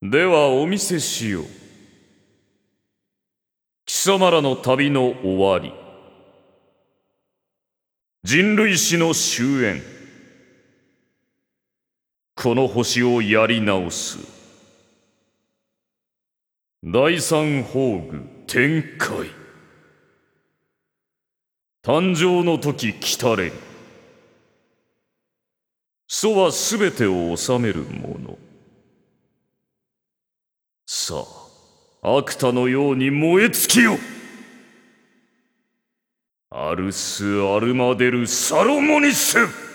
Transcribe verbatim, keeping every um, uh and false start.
ではお見せしよう。貴様らの旅の終わり。人類史の終焉。この星をやり直す。第三宝具展開。誕生の時来たれ。祖はすべてを治めるもの。さあ、アクタのように燃え尽きよ。アルス・アルマデル・サロモニス。